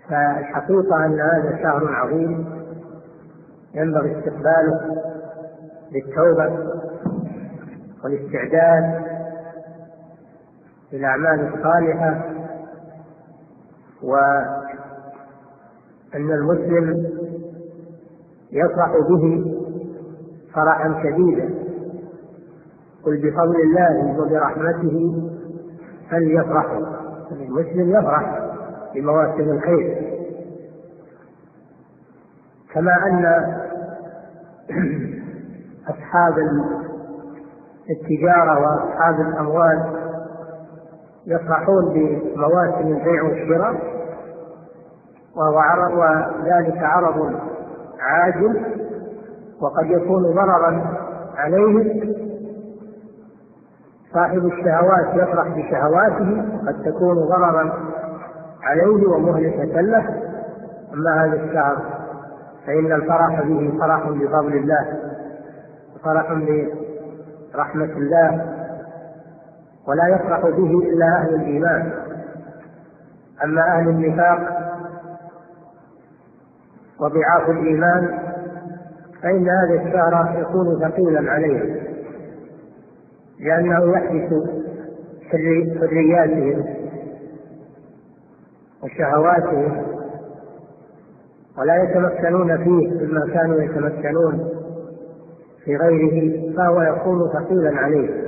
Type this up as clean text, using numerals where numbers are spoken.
فالحقيقة أن هذا شهر عظيم ينبغي استقباله بالتوبة والاستعداد للأعمال الصالحة، وأن المسلم يفرح به فرحا شديدا. قل بفضل الله وبرحمته فليفرحوا. المسلم يفرح بمواسم الخير، كما أن أصحاب التجارة وأصحاب الأموال يفرحون بمواسم البيع والشراء، وذلك عرض عاجل وقد يكون ضررا عليهم. صاحب الشهوات يفرح بشهواته وقد تكون ضررا عليه ومهلكة له. أما هذا الشهر فإن الفرح به فرح بفضل الله وفرح برحمة الله، ولا يفرح به إلا أهل الإيمان. أما أهل النفاق وضعاف الإيمان فإن هذا الشهر يكون ثقيلا عليهم، لأنه يحدث حرياتهم وشهواتهم ولا يتمكنون فيه مما كانوا يتمكنون في غيره، فهو يكون ثقيلا عليه.